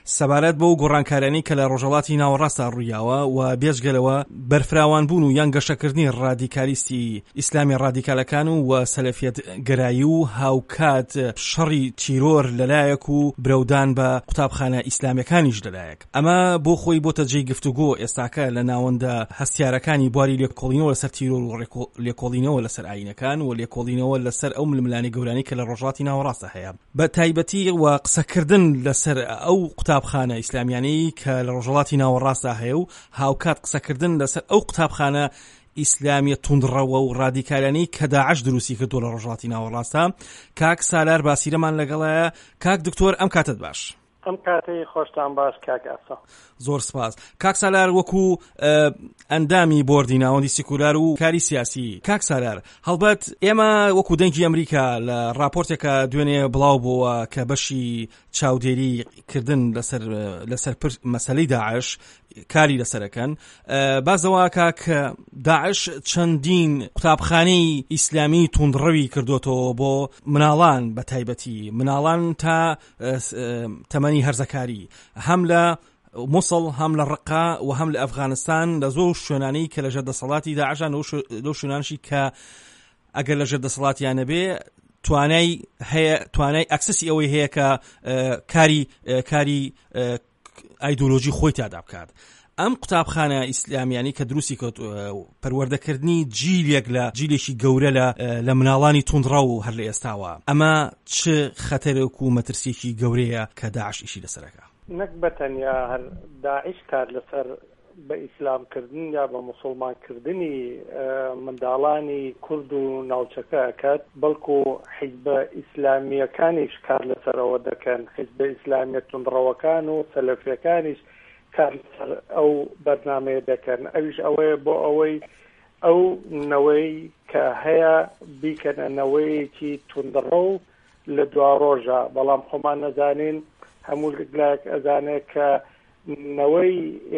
سەبارەت بەو گۆڕانکارانی کە لە ڕۆژهەڵاتی ناوەڕاستدا ڕوویاوە و بێجگەلەوە بەرفراوان بوون و یان گەشەکردنی ڕادیکالیستی ئیسلامی ڕادیکالەکان و سەلەفیەت گەرایی و هاوکات شەڕی تیرۆر لەلایەک و برەودان بە قوتابخانە ئیسلامیەکانیش لەلایەک. ئەمە بۆ خۆی بۆتە جێی گفتوگۆ ئێستاکە لە ناوەندە هەستیارەکانی بواری لێکۆڵینەوە لەسەر تیرۆر و لێکۆڵینەوە لەسەر ئاینەکان و لێکۆڵینەوە لەسەر ئەو ململانی گەورانی کە لە ڕۆژهەڵاتی ناوەڕاستە هەیە، بە تایبەتی و قسەکردن لەسەر ئەو قوتابخانە ئیسلامیانی کە لە ڕۆژهەڵاتی ناوەڕاستە هەیە و هاوکات قسەکردن لەسەر ئەو قوتابخانە ئیسلامیە توندڕەوە و ڕادیکالانی کە داعش دروستی کردو لە ڕۆژهەڵاتی ناوەڕاستە. کاک سالار باسیرەمان لەگەڵایە. کاک دکتۆر ئەم کاتت باش. ئەم کاتەی خۆشتان باش کاک ئاسا. زۆر سپاس. کاک سالار وەکو ئەندامی بۆردی ناوەندی سیکولار و کاری سیاسی، کاک سالار هەڵبەت ئێمە وەکو دەنگی ئەمریکا لە راپۆرتێکە دوێنێ بڵاو بووە کە بەشی چاودێریکردن لەسەر مەسەلەی داعش کاری لەسەرەکەن، بازەوە کاک داعش چەندین قوتابخانەی ئیسلامی توندڕەوی کردوتەوە بۆ مناڵان، بە تایبەتی مناڵان تا تەمەنی هەرزەکاری، هەم لە مووسڵ هەم لە ڕقا و هەم لە ئەفغانستان، لە زۆر شوێنانی کە لە ژێردەسەڵاتی داعشان لەو شوێنانشی کە ئەگەر لە ژێردەسەڵاتیانە بێ توانای ئەکسسی ئەوەی هەیە کە کاری ئایدۆلۆژی خۆی تادا بکات. ئەم قوتابخانە ئیسلامیانی کە دروستی کەوت پەروەردەکردنی جیلێک لە جیلێکی گەورە لە مناڵانی توندڕە و هەر لە ئێستاوە، ئەمە چ خەتەرێک و مەترسیەکی گەورەیە کە داعش ئیشی لەسەرەکە؟ نەک بەتەنیا هەر داعش کار لەسەر بە ئیسلامکردن یا بە موسڵمانکردنی منداڵانی کورد و ناوچەکە ئەکات، بەڵکو حیزبە ئیسلامیەکانیش کار لەسەرەوە دەکەن، حیزبە ئیسلامیە توندڕەوەکان و سەلەفیەکانیش کار لەسەر ئەو بەرنامەیە دەکەن. ئەویش ئەوەیە بۆ ئەوەی ئەو نەوەی کە هەیە بیکەنە نەوەیەکی توندڕە و لە دوا ڕۆژە، بەڵام خۆمان نەزانین هەموو لایەک ئەزانێت کە نەوەی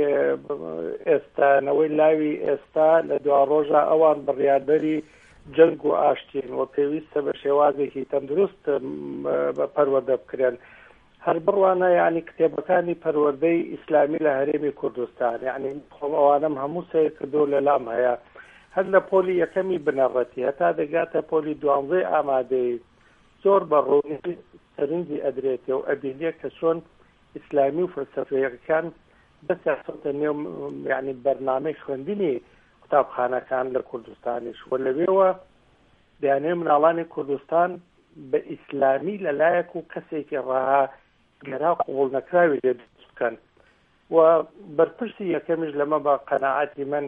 ئێستا نەوەی لاوی ئێستا لە دوا ڕۆژە ئەوان بڕیاردەری جەنگ و ئاشتین و پێویستە بە شێوازێکی تەندروست پەروەردە بکرێن. هەر بڕوانە یعنی کتێبەکانی پەروەردەی ئیسلامی لە هەرێمی کوردستان، یعنی ئەوانم هەموو سیر کردو لە لام هەیە، هەر لە پۆلی یەکەمی بنەڕەتی هەتا دەگاتە پۆلی 12 ئامادەی زۆر بەڕوونی سەرنجی ئەدرێتێ و ئەبینێ کە چۆن ئیسلامی و فەلسەفەیەکان بەسەرسەتە نێو یعنی بەرنامەی خوێندنی قوتابخانەکان لە کوردستانیش و لەوێوە دەیانێ مناڵانی کوردستان بە ئیسلامی لەلایەک و کەسێکی ڕاها گەرا قوبوڵ نەکراوی لێ دروست بکەن. و بەرپرسی یەکەمیش لەمە بە قەناعەتی من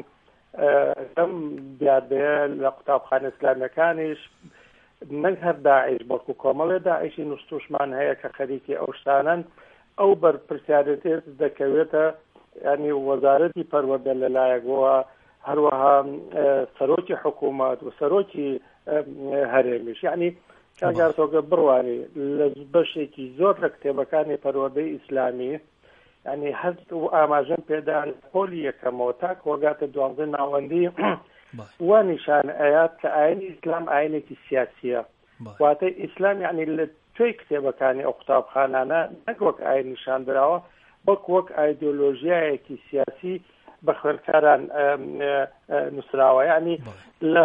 ئەم دیاردەیە لە قوتابخانە ئیسلامیەکانیش نەک هەر داعش بەڵکو کۆمەڵێ داعشی نوستوشمان هەیە کە خەریکی ئەو شتانن، ئەو بەرپرسیارەتێت دەکەوێتە ینی وەزارەتی پەروەردە لەلایەکەوە، هەروەها سەرۆکی حکوومەت و سەرۆکی هەرێمیش. یعنی کاگاتۆگە بڕوانی لە بەشێکی زۆر لە کتێبەکانی پەروەردەی ئیسلامی ینی هەست و ئاماژەم پێدان پۆلی یەکەمەوە تا کۆگاتە 12 ناوەندی وانیشان ئايات کە ئاینی ئیسلام ئاینێکی سیاسیە، واتە ئیسلام یعنی لە توی کتێبەکانی ئەو قوتابخانانە نەک وەک ئاین نیشان دراوە، بەڵکو وەک ئایدۆلۆژیایەکی سیاسی بە خوێندکاران نووسراوە. یعنی لە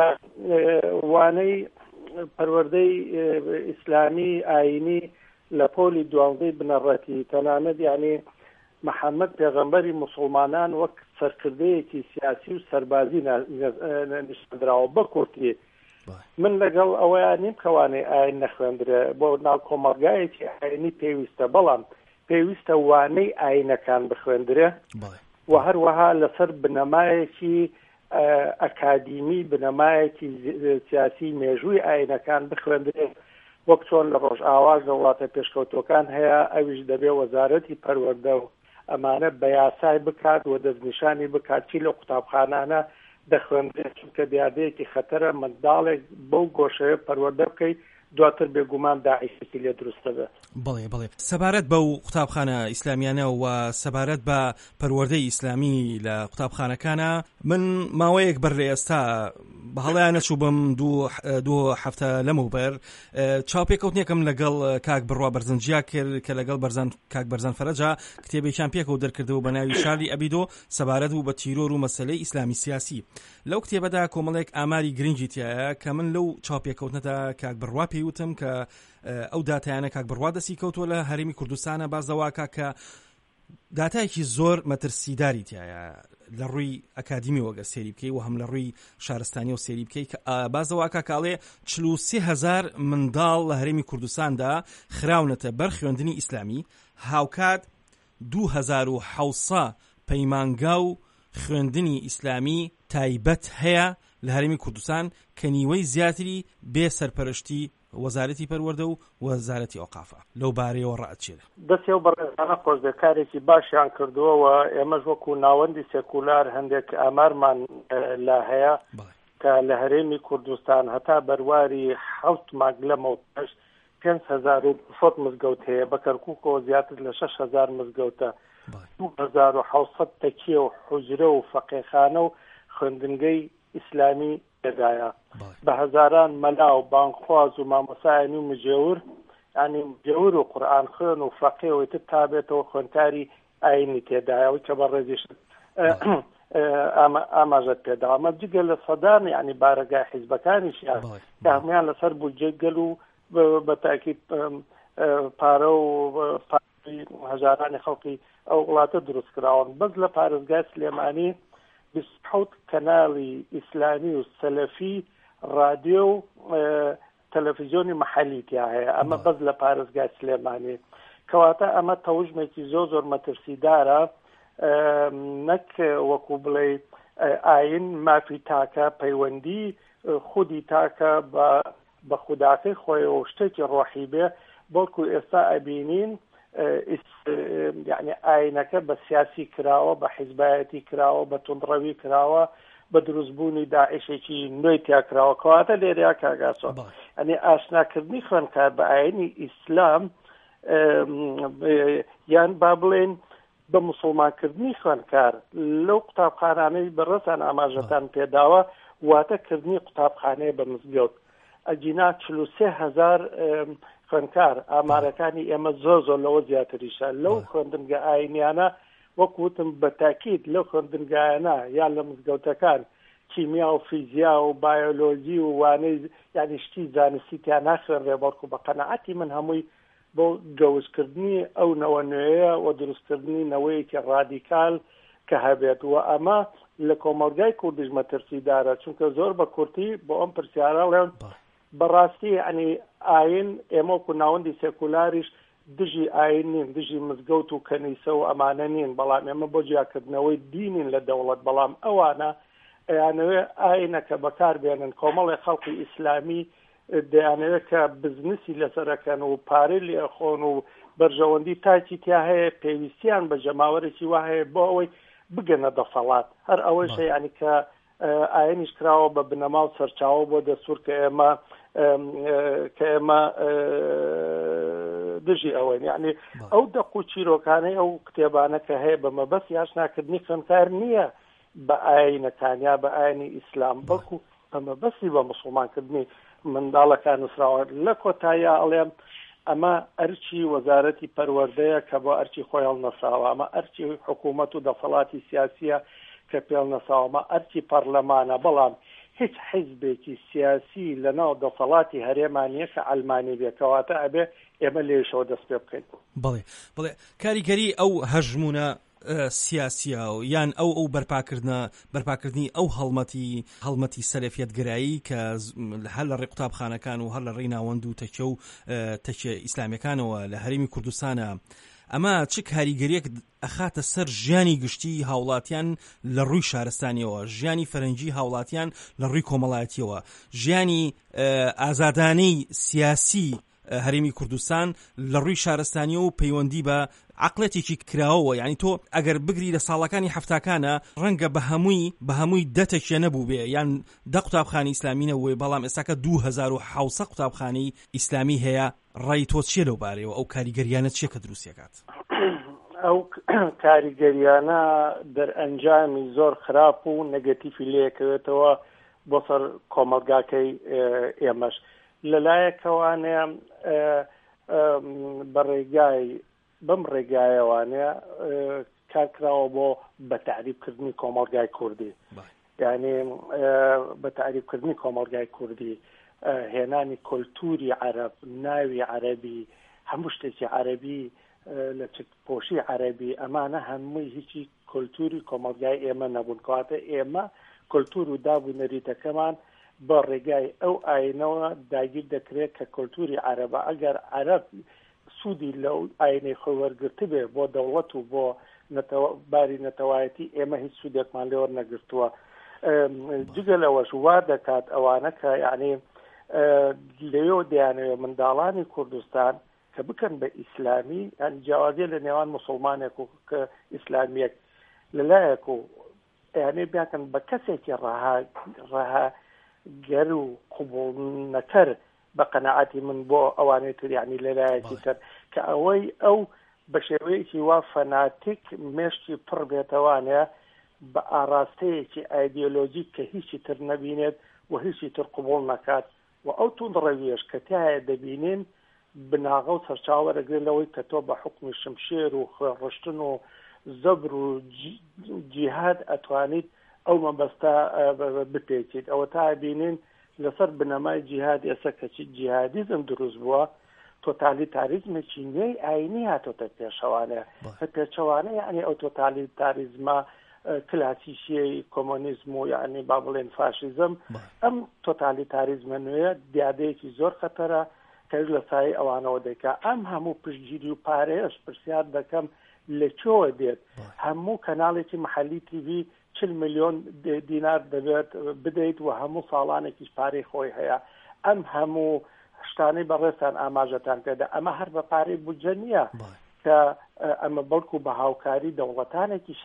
وانەی پەروەردەی ئیسلامی ئاینی لە پۆلی 12 بنەڕەتی تەنانەت یعنی محەممەد پێغەمبەری موسڵمانان وەک سەرکردەیەکی سیاسی و سەربازی نیشتراوە بە کورتی. من لەگەڵ ئەوەیان نیم کەوانەی ئاین نەخوێندرێ بۆ ناو کۆمەلگایەکی ئاینی پێویستە، بەڵام پێویستە وانەی ئاینەکان بخوێندرێ و هەروەها لەسەر بنەمایەکی ئەکادیمی بنەمایەکی سیاسی مێژووی ئاینەکان بخوێندرێ، وەک چۆن لە ڕۆژ ئاواز لە وڵاتە پێشکەوتەکان هەیە، ئەویش دەبێ وەزارەتی پەروەردە و ئەمانە بە یاسای بکات و دەستنیشانی بکات چی لە قوتابخانانە دەخوێندرێت، چونکە دیاردەیەکی خەتەرە منداڵێک بەو گۆشەیە پەروەردە بکەیت دواتر بێگومان داعشێکی لێ دروستە بێت. بەڵێ سەبارەت بەو قوتابخانە ئیسلامیانە و سەبارەت بە پەروەردەی ئیسلامی لە قوتابخانەکانە، من ماوەیەک بەر لە ئێستا بەهەڵیان نەچوو بم دوو هەفتە لەمەوبەر چاوپێکەوتنێکم لەگەڵ کاک بڕوا بەرزنجیا کرد کە لەگەڵ کاک بەرزان فەرەجا کتێبێکیان پێکەوت دەرکردەوە بە ناوی شارلی ئەبیدۆ سەبارەت بوو بە تیرۆر و مەسەلەی ئیسلامی سیاسی. لەو کتێبەدا کۆمەڵێک ئاماری گرنگی تایە کە من لەو چاوپێکەوتنەدا کاک بڕوا پێیوتم کە ئەو داتایانە کاک بڕوا دەستی کەوتووە لە هەرێمی کوردستانە بازەواکە کە داتایەکی زۆر مەترسیداری تایە لە ڕووی ئەکادیمی وەگە سێری بکەی و هەم لە ڕووی شارستانی و سێری بکەی کە بازەواکە کاڵێ 43,000 منداڵ لە هەرێمی کوردستاندا خراونەتە بەر خوێندنی ئیسلامی، هاوکات 2,700 پەیمانگا و خوێندنی ئیسلامی تایبەت هەیە لە هەرێمی کوردستان کە نیوەی زیاتری بێ سەرپەرشتی وەزارەتی پەروەردە و وەزارەتی ئۆقافە. لەو بارەیەوە ڕائچێرە دەستی و بەڕێزانە خۆشبێکارێکی باشیان کردووە. ئێمەش وەکو ناوەندی سێکولار هەندێک ئامارمان لا هەیە کە لە هەرێمی کوردستان هەتا بەرواری 7 مانگ لەمەوە 5,000 مزگەوت هەیە، بە کەرکووکەوە زیاتر لە 6,000 مزگەوتە، 2,700 تەکیە و حوجرە و فەقێخانە و خوێندنگەی ئیسلامی دەدایە، بە هەزاران مەلا و بانخواز و مامۆسایانی و مجێور، ینی مجێور و قورئان خوێن و فەقێ و تر تابێتەوە خوێندکاری ئاینی تێدایەوە کە بە ڕێزیش ئاماژەت پێدا. ئەمە جگە لە سەدان ینی بارەگای حیزبەکانیشیان کە هەمویان لەسەر بودجێ گەل و بە تاکید پارە و هەژارانی خەڵکی ئەو وڵاتە دروست کراون. بەس لە پارێزگای سلێمانی 27 کەناڵی ئیسلامی و سەلەفی رادیۆ و تەلەڤیزیۆنی مەحەلی تیا هەیە. ئەمە بەس لە پارێزگای سلێمانی، کەواتە ئەمە تەوژمێکی زۆر مەترسیدارە، نەک وەکو بڵێ ئاین مافی تاکە پەیوەندی خودی تاکە بە خوداکەی خۆیەوە و شتێکی ڕۆحی بێ، بەڵکو ئێستا ئەبینین یعنی ئاینەکە بە سیاسی کراوە، بە حیزبایەتی کراوە، بە توندڕەوی کراوە، بە دروستبوونی داعشێکی نوێی تیا کراوە. کەواتە لێرەیە کاگاسۆ ئەنی ئاشناکردنی خوێندکار بە ئاینی ئیسلام یان با بڵێن بە مسڵمانکردنی خوێندکار لەو قوتابخانانەی بەڕێزان ئاماژەتان پێداوە واتەکردنی قوتابخانەیە بە مزگەوت ئەجینا 43,000 خوێندکار. ئامارەکانی ئێمە زۆر لەوە زیاتریشە. لەو خوێندنگە ئاینیانە وەکوتم بە تاکید لەو خوێندنگایانە یان لە مزگەوتەکان کیمیا و فیزیا و بایۆلۆژی و وانەی یعنی شتی زانستی تیا ناخوێنرێ، بەڵکو بە قەنەعەتی من هەمووی بۆ گەوژکردنی ئەو نەوە نوێیە و دروستکردنی نەوەیەکی ڕادیکال کە هەبێت. و ئەمە لە کۆمەلگای کوردیش مەترسیدارە، چونکە زۆر بە کورتی بۆ ئەم پرسیارە لێن بەڕاستی ینی ئاین ئێمە وەکو ناوەندی سێکولاریش دژی ئاین نین، دژی مزگەوت و کەنیسە و ئەمانە نین، بەڵام ئێمە بۆ جیاکردنەوەی دینین لە دەوڵەت. بەڵام ئەوانە ئەیانەوێ ئاینەکە بەکار بێنن کۆمەڵی خەڵکی ئیسلامی دەیانەوێت کە بزنسی لەسەرەکەن و پارەی لێخۆن و بەرژەوەندی تاکی تیا هەیە، پێویستیان بە جەماوەرێکی وا هەیە بۆ ئەوەی بگەنە دەسەڵات. هەر ئەوەیش ینی کە ئاینیش کراوە بە بنەما و سەرچاوە بۆ دەستور کە ئێمە دژی ئەوەن، یعنی ئەو دەق و چیرۆکانەی ئەو کتێبانە کە هەیە بە مەبەست یاشناکردنی خوێندکار نییە بە ئاینەکان یا بە ئاینی ئیسلام، بەڵکو بە مەبەستی بە مسڵمانکردنی منداڵەکان نووسراوە. لە کۆتاییە ئەڵێم ئەمە ئەرچی وەزارەتی پەروەردەیە کە بۆ ئەرچی خۆیان نەساوە، ئەمە ئەرچی حکوومەت و دەسەڵاتی سیاسیە کە پێڵ نەساوە، ئەمە ئەرچی پەرلەمانە. بەڵام هیچ حیزبێکی سیاسی لەناو دەسەڵاتی هەرێمانیە کە ئەلمانی بێکەواتە ئەبێ ئێمە لێشەوە دەست پێ بکەین. بڵێ کاریگەری ئەو هەژمونە سیاسیە و یان ئەو بەرپاکردنی ئەو هەڵمەتی سەلەفیەتگرایی کە هەر لە ڕێی قوتابخانەکان و هەر لە ڕێی ناوەند و تەکیە ئیسلامیەکانەوە لە هەرێمی کوردستانە، ئەمە چ کاریگەریەک ئەخاتە سەر ژیانی گشتی هاوڵاتیان لە ڕووی شارستانیەوە، ژیانی فەرەنجی هاوڵاتیان لە ڕووی کۆمەڵایەتیەوە، ژیانی ئازادانەی سیاسی هەرێمی کوردستان لە ڕووی شارستانیە و پەیوەندی بە عقلێتێکی کراوە. یعنی تۆ ئەگەر بگری لە ساڵەکانی هەفتاکانە ڕەنگە بە هەمووی دەتەکیە نەبوو بێ، یان دە قوتابخانەی ئیسلامی نەبووێ، بەڵام ئێستاکە 2700 قوتابخانەی ئیسلامی هەیە. ڕای تۆ چیە لەو بارەیەوە؟ ئەو کاریگەریانە چیە کە دروستیەکات؟ ئەو کاریگەریانە دەرئەنجامی زۆر خراپ و نەگەتیفی لێکەوێتەوە بۆ سەر کۆمەلگاکەی ئێمەش لەلایەکەوانەیە بەم ڕێگایەوانەیە کارکراوە بۆ بە تعریبکردنی کۆمەلگای کوردی یعنی بە تعریبکردنی کۆمەلگای کوردی هێنانی کۆلتوری عەرەب ناوی عەرەبی هەموو شتێکی عەرەبی لە پۆشی عەرەبی ئەمانە هەمووی هیچی کۆلتوری کۆمەلگای ئێمە نەبوون کەواتە ئێمە کۆلتور و دابوونەریتەکەمان بە ڕێگای ئەو ئاینەوە داگیر دەکرێت کە کۆلتوری عەرەبە ئەگەر عەرەب سوودی لەو ئاینەی خۆی وەرگرتە بێ بۆ دەوڵەت و بۆ باری نەتەوایەتی ئێمە هیچ سوودێکمان لێ وەرنەگرتووە جگە لەوەش وا دەکات ئەوانە کە یعنی لێیۆ دەیانەوێت منداڵانی کوردستان کە بکەن بە ئیسلامی یعنی جیاوازیە لە نێوان مسلمانێک و کە ئیسلامیەک لەلایەک و یعنی بیاکەن بە کەسێکی ڕەها گەر و قبوڵ نەکەر بە قەناعەتی من بۆ ئەوانەی تر یعنی لەلایەکی تر کە ئەوەی ئەو بە شێوەیەکی وا فەناتیک مێشتی پڕ بێتەوانەیە بە ئاراستەیەکی ئایدیۆلۆژیک کە هیچی تر نەبینێت و هیچی تر قبوڵ نەکات و ئەو توندڕەویەش کە تایە دەبینین بناغە و سەرچاوەرەگرێت لەوەی کە تۆ بە حکمی شمشێر و خوێڕشتن و زەبر و جیهاد ئەتوانیت ئەو مەبەستە بپێچیت ئەوە تا بینین لەسەر بنەمای جیهاد ئێستا کەچی جیهادیزم دروست بووە تۆتالیتاریزمێکی نوێی ئاینی هاتۆتە پێشەوانەیە کە پێچەوانە یعنی ئەو تۆتالیتاریزمە کلاسیشیەی کۆمۆنیزم و یعنی با بڵێن فاشیزم ئەم تۆتالیتاریزمە نوێیە دیادەیەکی زۆر خەتەرە کە لە سایه ئەوانەوە دەکا ئەم هەموو پشتگیری و پارەیەش پرسیار دەکەم لەکوێوە دێت هەموو کەناڵێکی محەلی تیڤی 40 ملیۆن دینار دەبێت بدەیت و هەموو ساڵانێکیش پارەی خۆی هەیە ئەم هەموو شتانەی بەڕێستان ئاماژەتان پێدا ئەمە هەر بە پارەی بودجە نییە کە ئەمە بەڵکو بە هاوکاری دەوڵەتانێکی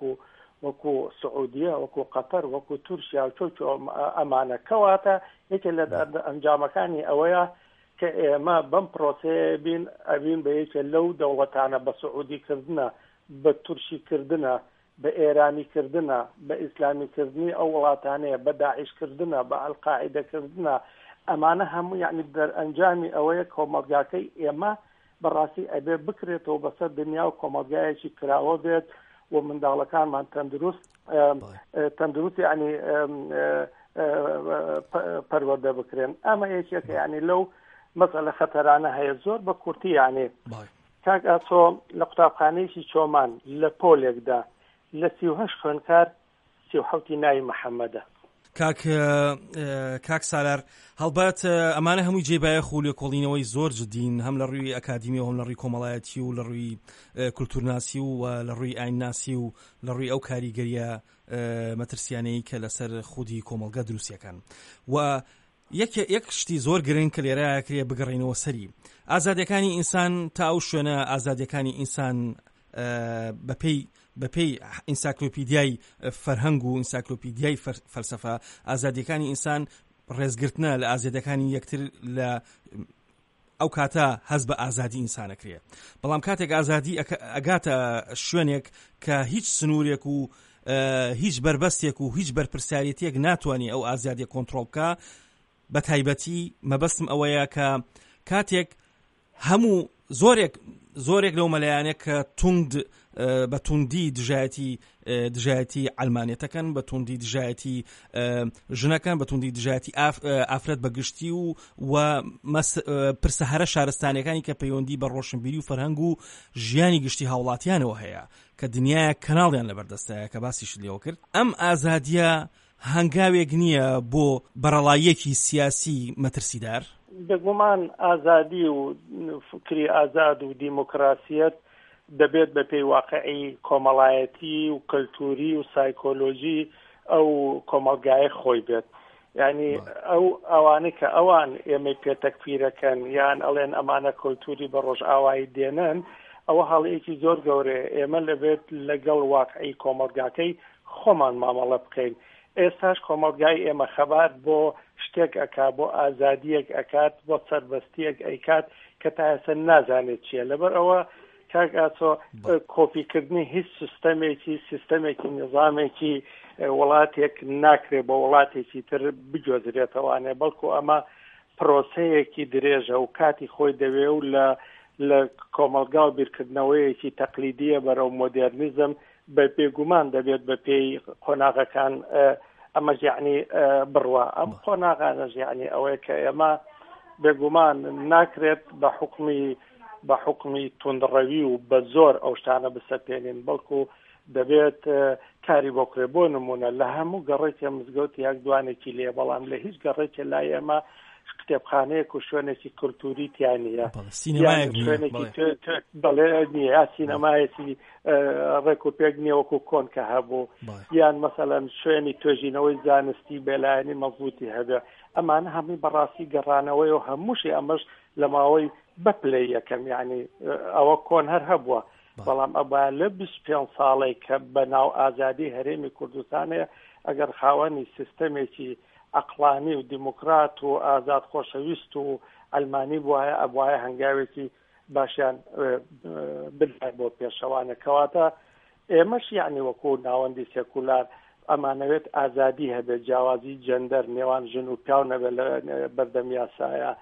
وەکو سعودیە وەکو قەتەر وەکو تورکیا و چۆچۆ ئەمانە کەواتە یەکێ لە ئەنجامەکانی ئەوەیە کە ئێمە بەم پرۆسەیە بین ئەبین بە یەکێ لەو دەوڵەتانە بە سعودیکردنە بە تورکیکردنە بە ئێرانیکردنە بە ئیسلامیکردنی ئەو وڵاتانەیە بە داعیشکردنە بە ئەلقاعیدەکردنە ئەمانە هەموو یعنی دەرئەنجامی ئەوەیە کۆمەلگاکەی ئێمە بەڕاستی ئەبێ بکرێتەوە بەسەر دنیا و کۆمەلگایەکی کراوە بێت و منداڵەکانمان تەندروست یعنی پەروەردە بکرێن ئەمە یەکێکە یعنی لەو مەسەلە خەتەرانە هەیە زۆر بە کورتی یعنی کاک ئاسۆ لە قوتابخانەیەکی چۆمان لە پۆلێکدا لە 38 خوێندکار 37 ناوی محەممەدە کاک سالار هەڵبات ئەمانە هەمووی جێبایە خۆ لێ کۆڵینەوەی زۆر جدین هەم لە ڕووی ئەکادیمی و هەم لە ڕووی کۆمەڵایەتی و لە ڕووی کولتورناسی و لە ڕووی ئاینناسی و لە ڕووی ئەو کاریگەریە مەترسیانەی کە لەسەر خودی کۆمەلگا دروستیەکان و یەک شتی زۆر گرنگ کە لێرە کرێ بگەڕێنەوە سەری ئازادیەکانی ئینسان تا ئەو شوێنە ئازادیەکانی ئینسان بەپێی ئینسایکلۆپیدیای فەرهەنگ و ئینسایکلۆپیدیای فەلسەفە ئازادیەکانی ئینسان ڕێزگرتنە لە ئازادیەکانی یەکتر لە ئەو کاتە هەز بە ئازادی ئینسانەکرێ بەڵام کاتێک ئازادی ئەگاتە شوێنێک کە هیچ سنوورێک و هیچ بربەستێک و هیچ بەرپرسیارەتێک ناتوانێت ئەو ئازادیە کۆنتڕۆڵ بکە بە تایبەتی مەبەستم ئەوەیە کە کاتێک هەموو زۆرێک لەو مەلایانێک کە بە توندی دژایەتی ئەلمانێتەکەن بە توندی دژایەتی ژنەکان بە توندی دژایەتی ئافرەت بەگشتی و پرسە هەرە شارستانەکانی کە پەیوەندی بە ڕۆشنبیری و فەرهەنگ و ژیانی گشتی هاوڵاتیانەوە هەیە کە دنیای کەناڵیان لەبەردەستایە کە باسیش لێوە کرد ئەم ئازادیە هەنگاوێک نییە بۆ بەرەڵایەکی سیاسی مەترسیدار بگومان ئازادی و فکری ئازاد و دیموکراسیەت دەبێت بە پێی واقعی کۆمەڵایەتی و کەلتوری و سایکۆلۆژی ئەو کۆمەلگایە خۆی بێت یعنی ئەوانەی کە ئەوان ئێمە پێتەکفیرەکەن یان ئەڵێن ئەمانە کەلتوری بە ڕۆژئاوایی دێنن ئەوە هەڵەیەکی زۆر گەورەیە ئێمە لەبێت لەگەڵ واقعی کۆمەلگاکەی خۆمان مامەڵە بکەین ئێستاش کۆمەلگای ئێمە خەبات بۆ شتێک ئەکا بۆ ئازادیەک ئەکات بۆ سەربەستیەک ئەیکات کە تا ئێستا نازانێت چییە لەبەر ئەوە کاک ئاسۆ کۆپیکردنی هیچ سیستەمێکی نظامێکی وڵاتێک ناکرێت بە وڵاتێکی تر بجۆزرێتەوانێ، بەڵکو ئەمە پرۆسەیەکی درێژە و کاتی خۆی دەوێ و لە کۆمەلگا و بیرکردنەوەیەکی تەقلیدیە بەرەو مۆدێرنیزم بە بێگومان دەبێت بە پێی قۆناغەکان ئەمە یعنی بڕوا. ئەم قۆناغانەش یعنی ئەوەیە کە ئێمە بێگومان ناکرێت بە حکمی توندڕەوی و بە زۆر ئەو شتانە بسەپێنین، بەڵکو دەبێت کاری بۆکرێ. بۆ نمونە لە هەموو گەڕێکی مزگەوت یەک دوانێکی لێ، بەڵام لە هیچ گەڕێکی لای ئێمە کتێبخانەیەک و شوێنێکی کولتوری تیانە، بەڵێ نیە، یا سینەمایەکی ڕێک و پێک نییە وەکو کۆن کە هەبوو، یان مەسەلەن شوێنی توێژینەوەی زانستی بێلایەنی مەزبوطی هەبێ. ئەمانە هەمووی بەڕاستی گەڕانەوەی و هەمووشی ئەمەش لە ماوەی بەپلەی یەکەم، یعنی ئەوە کۆن هەر هەبووە، بەڵام ئەبا لە 25 ساڵی کە بەناو ئازادی هەرێمی کوردستانەیە ئەگەر خاوەنی سیستەمێکی عەقلانی و دیموکرات و ئازاد خۆشەویست و ئەلمانی بووایە، ئەبوایە هەنگاوێکی باشیان بلای بۆ پێشەوانە. کەواتە ئێمەش یعنی وەکو ناوەندی سێکولار ئەمانەوێت ئازادی هەبێت، جیاوازی جەندەر نێوان ژن و پیاو نەبێت لە بەردەم یاسایە،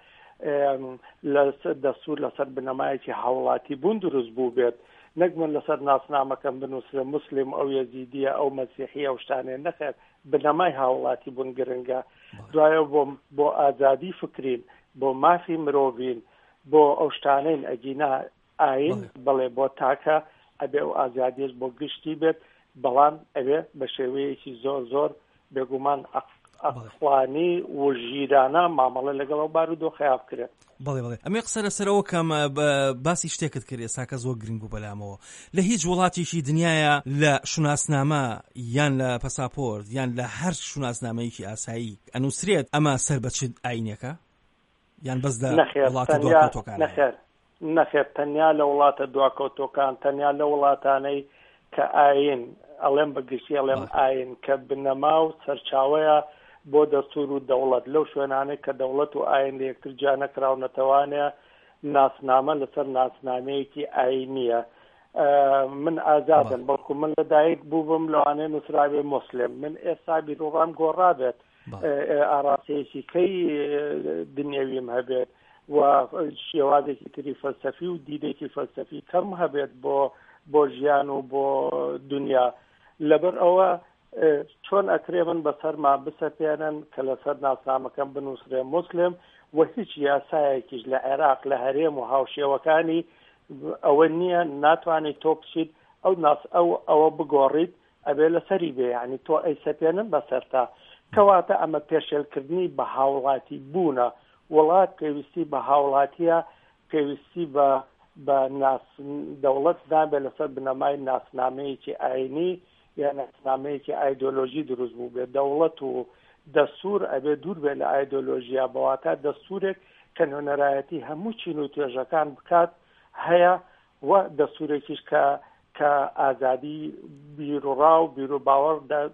دەستور لەسەر بنەمایەکی هاوڵاتی بوون دروست بوو بێت، نەک من لەسەر ناسنامەکەم بنووسێ مسلم ئەو یەزیدیە ئەو مەسیحی ئەو شتانێ، نەخێر بنەمای هاوڵاتی بوون گرنگە. دوایە بۆ ئازادی فکرین، بۆ مافی مرۆڤین، بۆ ئەو شتانەین ئەگینا ئاین بڵێ بۆ تاکە ئەبێ ئەو ئازادیش بۆ گشتی بێت، بەڵام ئەوێ بە شێوەیەکی زۆر بێگومان ئەخوانی و ژیرانە مامەڵە لەگەڵ ئەو بارودۆ خەیاب کرێت. بەڵێ ئەمێ قسە لەسەرەوە کەم باسی شتێکت کرد ئێستا کە زۆر گرنگ و بەلامەوە لە هیچ وڵاتیشی دنیاە لە شوناسنامە یان لە پەساپۆرت یان لە هەر شوناسنامەیەکی ئاسایی ئەنووسرێت ئەمە سەر بە چ ئاینێکە یان بەس لە وڵاتە دواکەوتۆکان؟ نەخێر، تەنیا لە وڵاتە دواکەوتۆکان، تەنیا لە وڵاتانەی کە ئاین ئەڵێم بەگشتی ئەڵێم ئاین کە بنەما و سەرچاوەیە بۆ دەستور و دەوڵەت، لەو شوێنانەی کە دەوڵەت و ئاین لە یەکتر جا نەکراونەتەوانێ ناسنامە لەسەر ناسنامەیەکی ئاینیە. من ئازادم، بەڵکو من لەدایک بووبم لەوانەیە نووسرابێ مسلم، من ئێستا بیرۆڕام گۆڕابێت ئاراسەیەکی کەی دنیەویم هەبێت و شێوازێکی تری فەلسەفی و دیدێکی فەلسەفی کەم هەبێت بۆ ژیان و بۆ دنیا. لەبەر ئەوە چۆن ئەکرێ من بەسەرما بسەپێنن کە لەسەر ناسنامەکەم بنووسرێ مسلم و هیچ یاسایەکیش لە عێراق لە هەرێم و هاوشێوەکانی ئەوە نییە ناتوانێت تۆ بچیت ئەوە بگۆڕیت ئەبێ لەسەری بێ، یعنی تۆ ئەی سەپێنن بەسەرتا. کەواتە ئەمە پێشێلکردنی بە هاوڵاتی بوونە، وڵات پێویستی بە هاوڵاتیە، پێویستی بە دەوڵەت نابێت لەسەر بنەمای ناسنامەیەکی ئاینی یان ناسنامەیەکی ئایدۆلۆژی دروست بوو بێت. دەوڵەت و دەستور ئەبێ دوور بێت لە ئایدۆلۆژیا، بەواتە دەستورێک کە نوێنەرایەتی هەموو چین و توێژەکان بکات هەیە و دەستورێکیش کە ئازادی بیرڕا و بیرروباوەڕ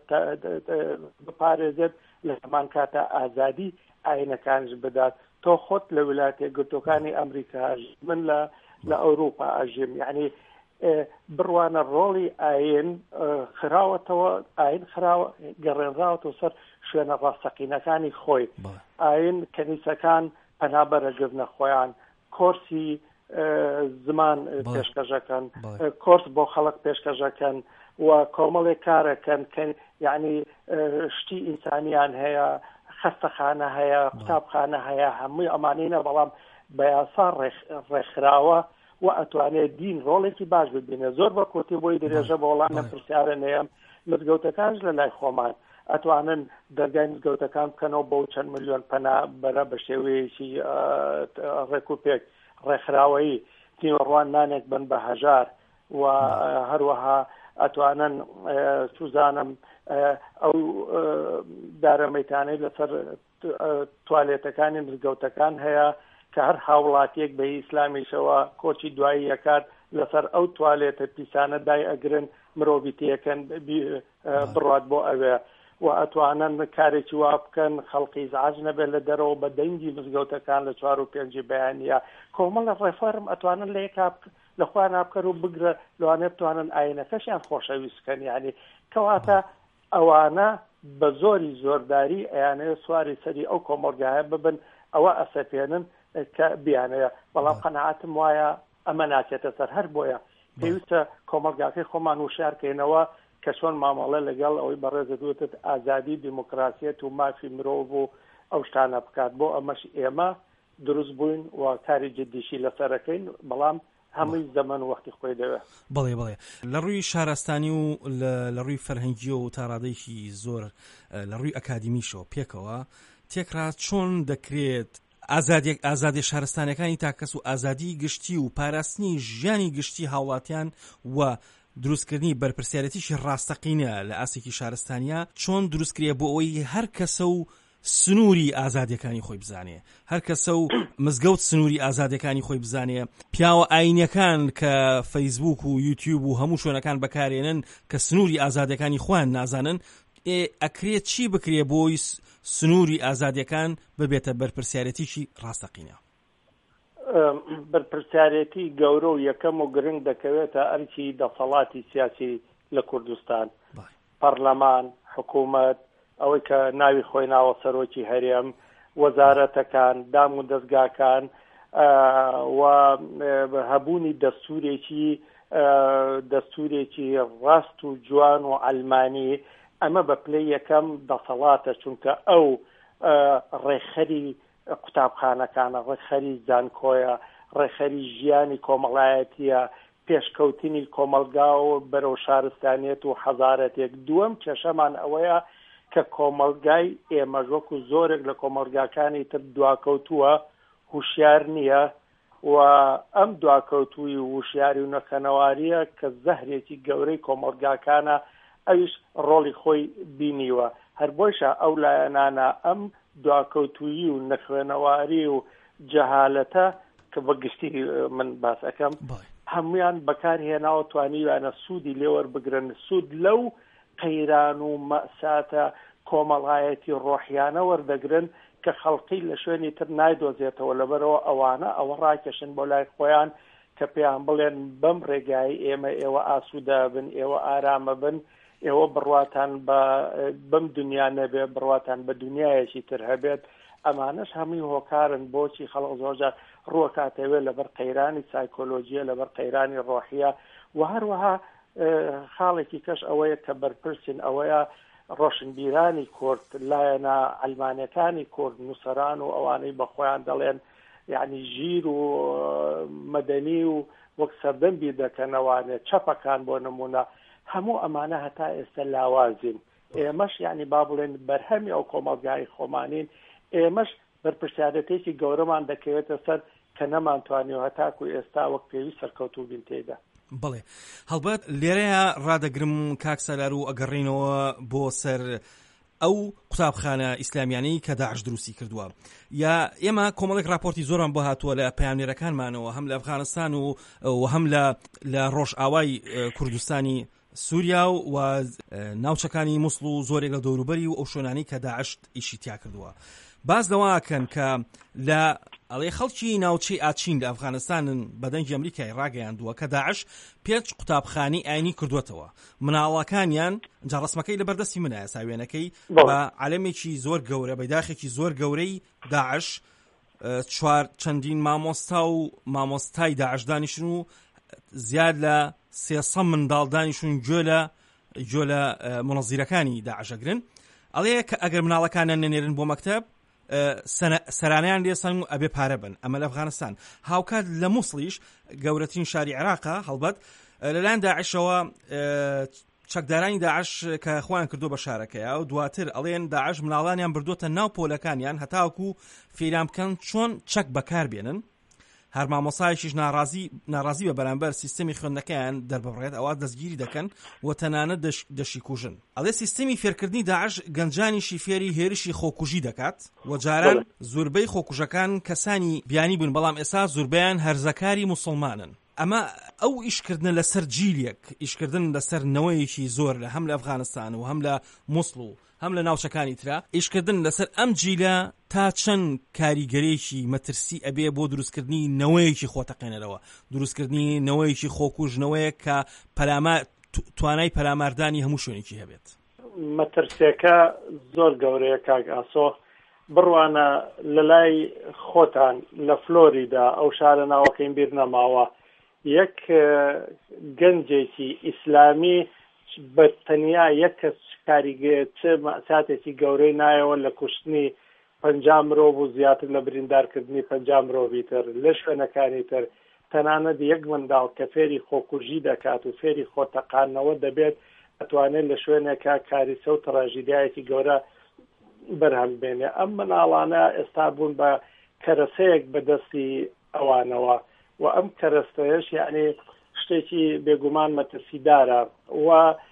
بپارێزێت، لە هەمان کاتە ئازادی ئاینەکانش بدات. تۆ خۆت لە ویلایەتە یەکگرتووەکانی ئەمریکا، من لە ئەوروپا ئەژیم، یعنی بڕوانە ڕۆڵی ئاین خراوەتەوە، ئاین خراوە گەڕێنراوەتەوە سەر شوێنە ڕاستەقینەکانی خۆی. ئاین کەنیسەکان پەنابەرەگرنە خۆیان، کۆرسی زمان پێشکەشەکەن، کۆرس بۆ خەڵک پێشکەشەکەن و کۆمەڵێک کارەکەن کە یعنی شتی ئینسانیان هەیە، خەستەخانە هەیە، قوتابخانە هەیە، هەمووی ئەمانینە، بەڵام بە یاسا ڕێکخراوە و ئەتوانێت دین ڕۆڵێکی باش ببینێ. زۆر بە کورتی بۆی درێژە بە وەڵام نەپرسیارە نەیەم مزگەوتەکانش لە لای خۆمان ئەتوانن دەرگای مزگەوتەکان بکەنەوە بۆ چەند ملیۆن پەنا بەرە بە شێوەیەکی ڕێکوپێک ڕێکخراوەیی، تیمەڕوان نانێک بن بە هەژار و هەروەها ئەتوانن سوزانم ئەو دارەمەیتانەی لەسەر توالێتەکانی مزگەوتەکان هەیە کە هەر هاوڵاتیەک بە ئیسلامیشەوە کۆچی دوایی یەکات لەسەر ئەو توالێتە پیسانە دای ئەگرن مرۆڤی تێکەن بڕات بۆ ئەوێ و ئەتوانن کارێکی وا بکەن خەڵقی زعاج نەبێت لە دەرەوە بە دەنگی مزگەوتەکان لە 4 و 5 بەیانیە. کۆمەڵە ڕێفەرم ئەتوانن لە یەکا لەخوا نابکەر و بگرە لەوانێ بتوانن ئاینەکەشیان خۆشەویستکەن یعنی کەواتە ئەوانە بە زۆری زۆرداری ئەیانەیە سواری سەری ئەو کۆمەڵگایە ببن ئەوە ئەسەپێنن کە بیانەیە بەڵام قەنەعاتم وایە ئەمە ناچێتە سەر هەر بۆیە پێویستە کۆمەڵگاکەی خۆمان وشارکەینەوە کە چۆن مامەڵە لەگەڵ ئەوەی بەڕێزە دوتت ئازادی دیموکراسیەت و مافی مرۆڤ و ئەو شتانە بکات بۆ ئەمەش ئێمە دروست بووین و کاری جدیشی لەسەرەکەین بەڵام هەمووی زەمان و وەختی خۆی دەوێت. بڵێ لە ڕووی شارستانی و لە ڕووی فەرهەنگی و تا ڕادێکی زۆر لە ڕووی ئەکادمیشەوە پێکەوە تێکرا چۆن دەکرێت ئازادی شارستانەکانی تاکەس و ئازادی گشتی و پاراستنی ژیانی گشتی هاوڵاتیان و دروستکردنی بەرپرسیارەتیشی ڕاستەقینە لە ئاسێکی شارستانیا چۆن دروستکرێ بۆ ئەوەی هەر کەسە و سنووری ئازادیەکانی خۆی بزانێ هەر کەسە و مزگەوت سنووری ئازادیەکانی خۆی بزانێ پیاوە ئاینەکان کە فەیسبوک و یوتیوب و هەموو شوێنەکان بەکارێنن کە سنووری ئازادیەکانی خۆیان نازانن ئەکرێت چی بکرێ بۆی سنووری ئازادیەکان ببێتە بەرپرسیارەتیشی ڕاستەقینە؟ بەرپرسیارەتی گەورە و یەکەم و گرنگ دەکەوێتە ئەرکی دەسەڵاتی سیاسی لە کوردستان پەرلەمان حکوومەت ئەوەی کە ناوی خۆی ناوە سەرۆکی هەرێم وەزارەتەکان دام و دەستگاکان و هەبوونی دەستورێکی ڕاست و جوان و ئەلمانی ئەمە بە پلەی یەکەم دەسەڵاتە چونکە ئەو ڕێخەری قوتابخانەکانە ڕێخەری زانکۆیە ڕێخەری ژیانی کۆمەڵایەتیە پێشکەوتنی کۆمەلگا و بەرەو شارستانیەت و حەزارەتێک دووەم کێشەمان ئەوەیە کە کۆمەلگای ئێمەش وەکو زۆرێک لە کۆمەلگاکانی تر دواکەوتووە هوشیار نییە و ئەم دواکەوتووی وشیاری و نەخەنەواریە کە زەهرێکی گەورەی کۆمەلگاکانە ئەویش ڕۆڵی خۆی بینیوە هەر بۆیشە ئەو لایەنانە ئەم دواکەوتویی و نەخوێنەواری و جەهالەتە کە بەگشتی من باس ئەەکەم هەمویان بەکارهێناوە توانیوانە سوودی لێوەربگرن سوود لەو قەیران و مەساتە کۆمەڵایەتی ڕۆحیانە وەردەگرن کە خەڵقی لە شوێنی تر نایدۆزێتەوە لەبەرەوە ئەوانە ئەوە ڕاکێشن بۆ لای خۆیان کە پێیان بڵێن بەم ڕێگایی ئێوە ئاسوودە بن ئێوە ئارامە بن ئێوە بڕواتان بەم دنیا نەبێ بڕواتان بە دنیایەکی تر هەبێت ئەمانەش هەمووی هۆکارن بۆچی خەڵق زۆرجار ڕووەکاتەوێت لەبەر قەیرانی سایکۆلۆژیە لەبەر قەیرانی ڕۆحیە و هەروەها خاڵێکی کەش ئەوەیە کە بەرپرسین ئەوەیە ڕۆشنبیرانی کورد لایەنە ئەلمانەکانی کورد نووسەران و ئەوانەی بەخۆیان دەڵێن یعنی ژیر و مەدەنی و وەک سەردەمبی دەکەنەوانێت چەپەکان بۆ نمونە هەموو ئەمانە هەتا ئێستا لاوازین ئێمەش یعنی با بڵێن بەرهەمی ئەو کۆمەلگای خۆمانین ئێمەش بەرپرسیارەتێکی گەورەمان دەکەوێتە سەر کە نەمانتوانیەوە هەتاکو ئێستا وەک پێویست سەرکەوتوو بین تێدا. بڵێ هەڵبەت لێرەیە ڕادەگرم کاک سەلار و ئەگەڕینەوە بۆ سەر ئەو قوتابخانە ئیسلامیانەی کە داعش دروستی کردووە یا ئێمە کۆمەڵێک راپۆرتی زۆران بۆ هاتووە لە پەیامنێرەکانمانەوە هەم لە ئەفغانستان و هەم لە ڕۆژئاوای کوردستانی سووریا و ناوچەکانی مووسڵ و زۆرێک لە دەوروبەری و ئەو شوێنانی کە داعش ئیشی تیا کردووە باز لەوەکەن کە لە ئەڵێ خەڵکی ناوچەی ئاچین لە ئەفغانستانن بەدەنگی ئەمریکای ڕاگەیاندووە کە داعش پێچ قوتابخانی ئاینی کردووەتەوە مناڵەکانیان جا ڕسمەکەی لەبەردەستی منایە ساوێنەکەی بە عەلەمێکی زۆر گەورە بەیداخێکی زۆر گەورەی داعش چەندین مامۆستا و مامۆستای داعش دانیشن و زیاد لە 300 منداڵ دانیشون گوێ لە مۆنەزیرەکانی داعشەگرن ئەڵەیە کە ئەگەر مناڵەکانە نێنێرن بۆ مەکتەب سەرانیان لێسان و ئەبێ پارە بن ئەمە لە ئەفغانستان هاوکات لە مووسڵیش گەورەترین شاری عێراقە هەڵبەت لەلایەن داعشەوە چەکدارانی داعش کە خۆیان کردو بە شارەکەیە و دواتر ئەڵێن داعش مناڵانیان بردووەتە ناو پۆلەکانیان هەتاوەکو فێران بکەن چۆن چەک بەکار بێنن هەر مامۆسایشیش ناڕازی بە بەرامبەر سیستەمی خوێندنەکەیان دەربڕێت ئەوە دەستگیری دەکەن و تەنانەت دەشی کوژن ئەڵێ سیستەمی فێرکردنی داعش گەنجانیشی فێری هێرشی خۆکوژی دەکات و جاران زۆربەی خۆکوژەکان کەسانی بیانی بوون بەڵام ئێستا زۆربیان هەرزەکاری موسڵمانن ئەمە ئەو ئیشکردن لەسەر جیلێک ئیشکردن لەسەر نەوەیەکی زۆر لە هەم لە ئەفغانستان و هەم لە مووسڵ و هەم لە ناوچەکانی ترا ئیشکردن لەسەر ئەم جیلە تا چەند کاریگەرێکی مەترسی ئەبێ بۆ دروستکردنی نەوەیەکی خۆتەقێنەرەوە، دروستکردنی نەوەیەکی خۆکوژنەوەیە کە توانای پەلاماردانی هەموو شوێنێکی هەبێت. مەترسیەکە زۆر گەورەیە کاک ئاسۆ، بڕوانە لە لای خۆتان لە فلۆریدا ئەو شارە ناوەکەین بیر نەماوە یەک گەنجێکی ئیسلامی بە تەنیا یەک کەس کاریگە چ مەساتێکی گەورەی نایەوە لە کوشتنی 50 مرۆڤ و زیاتر لە بریندارکردنی 50 مرۆڤی تر لە شوێنەکانی تر، تەنانەت یەک منداڵ کە فێری خۆکوژی دەکات و فێری خۆتەقانەوە دەبێت ئەتوانێت لە شوێنێکە کاریسە و تراژیدایەکی گەورە بەرهەم بێنێ. ئەم مناڵانە ئێستا بوون بە کەرەسەیەک بەدەستی ئەوانەوە و ئەم کەرەستەیەش یعنی شتێکی بێگومان مەترسیدارە و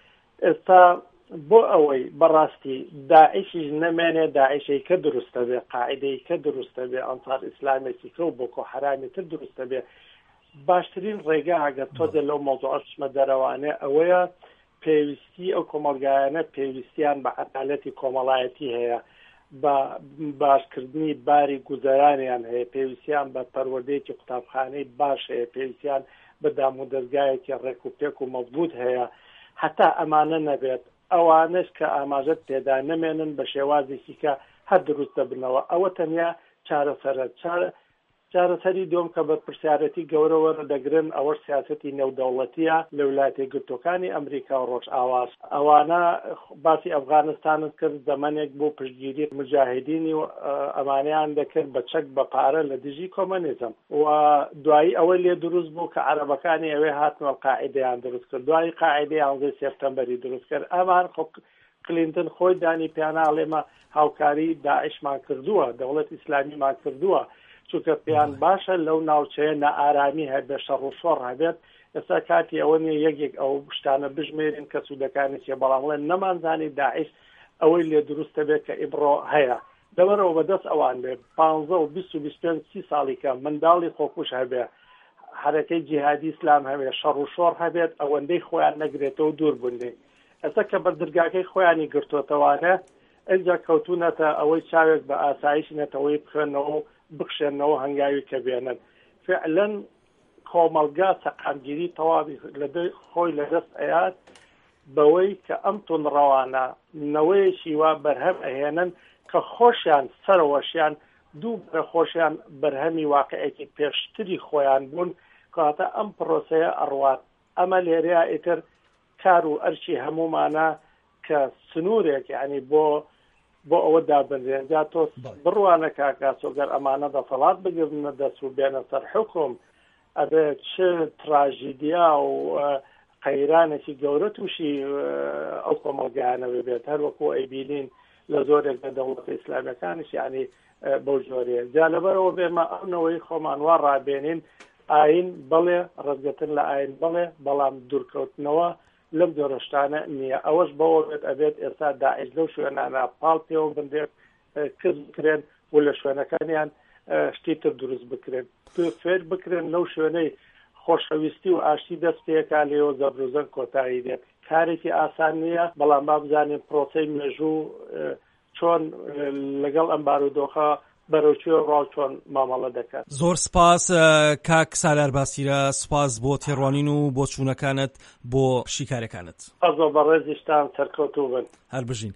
ئێستا بۆ ئەوەی بەڕاستی داعیشیش نەمێنێ داعیشەی کە دروستە بێ، قاعیدەی کە دروستە بێ، ئەنسار ئیسلامێکی کە و بۆکۆ حرامی تر دروستە بێ، باشترین ڕێگا ئەگەر تۆ دە لەو مۆزوعەشمە دەرەوانێ ئەوەیە پێویستی ئەو کۆمەلگایانە پێویستیان بە عەدالەتی کۆمەڵایەتی هەیە، بە باشکردنی باری گوزەرانیان هەیە، پێویستیان بە پەروەردەیەکی قوتابخانەی باش هەیە، پێویستیان بە دام و دەستگایەکی ڕێک و پێک و مەضبوط هەیە. هەتا ئەمانە نەبێت ئەوانش کە ئاماژەت پێدا نەمێنن بە شێوازێکی کە هەر دروست دەبنەوە، ئەوە تەنیا چارەسەرە. چارەسەری دۆم کە بە پرسیارەتی گەورەوە ڕدەگرن ئەوە سیاسەتی نێودەوڵەتیە لە ویلایەتە یەکگرتووەکانی ئەمریکا و ڕۆژئاواز. ئەوانە باسی ئەفغانستانت کرد، زەمانێک بۆ پشتگیری مجاهدینی و ئەمانیان دەکرد بە چەک بە پارە لە دژی کۆمەنیزم و دوایی ئەوەی لێ دروست بوو کە عەرەبەکانی ئەوێ هاتنەوە قاعیدەیان دروست کرد، دوایی قاعیدەی 11 سێپتەمبەری دروست کرد. ئەمان کلینتن خۆی دانی پیاناڵێمە هاوکاری داعشمان کردووە، دەوڵەت ئیسلامیمان کردووە، چونکە پێیان باشە لەو ناوچەیە نەئارامی هەبێت، شەڕ و شۆڕ هەبێت. ئێستا کاتی ئەوە نیە یەکێک ئەو شتانە بژمێرین کە سوودەکانی چێ، بەڵام بڵێن نەمانزانی داعش ئەوەی لێ دروستە بێت کە ئیبڕۆ هەیە. لەبەرەوە بەدەست ئەوان بێ 15 و 20 و 25 30 ساڵی کە منداڵی خۆکوش هەبێ، حرەکەی جیهادی ئیسلام هەبێ، شەڕ و شۆڕ هەبێت، ئەوەندەی خۆیان نەگرێتەوە دوور بوونێ. ئێستا کە بەردرگاکەی خۆیانی گرتوۆتەوانە ئەجا کەوتونەتە ئەوەی چاوێک بە ئاسایش نێتەوەی بخوێنەوە بخشێنەوە هەنگاوی کە بێنن. فعلەن کۆمەلگا سەقامگیری تەواوی خۆی لەدەست ئەیات بەوەی کە ئەم تونڕەوانە نەوەیەکی وا بەرهەم ئەهێنن کە خۆشیان سەرەوەشیان دووبارە خۆشیان بەرهەمی واقعەتی پێشتری خۆیان بوون کەواتە ئەم پرۆسەیە ئەڕوات. ئەمە لێرەیە ئیتر کار و ئەرچی هەمومانە کە سنوورێک یعنی بۆ ئەوە دابنرێن جا تۆ بڕوانە کاکاسۆگەر ئەمانە دەسەڵات بگرنە دەست و بێنە سەر حکم ئەبێت چ تراژیدیا و قەیرانێکی گەورە تووشی ئەو کۆمەلگایانە بێت، هەر وەکو ئەیبینین لە زۆرێک لە دەوڵەتە ئیسلامیەکانیش یعنی بەو جۆرەیە. جا لەبەرەوە بێمە ئەوەی خۆمان وا ڕابێنین ئاین بڵێ، ڕەتگەتن لە ئاین بڵێ، بەڵام دوورکەوتنەوە لەم جۆرەشتانە نییە. ئەوەش بەوە بێت ئەبێت ئێستا داعش لەو شوێنانە پاڵ پێوە بندێت کەس بکرێن و لە شوێنەکانیان شتی تر دروست بکرێن، فێر بکرێن لەو شوێنەی خۆشەویستی و ئاشتی دەست پێکا لێەوە زەبروزەن کۆتایی دێت. کارێکی ئاسان نییە، بەڵام با بزانین پرۆسەی مێژوو چۆن لەگەڵ ئەم بارودۆخە بەرەوچوە ڕاو چۆن مامەڵە دەکات. زۆر سپاس کاک سالار باسیرە، سپاس بۆ تێڕوانین و بۆ چوونەکانت بۆ شیکارەکانت. ئەزۆ بە ڕێزیشتان سەرکەوتوو بن. هەر بژین.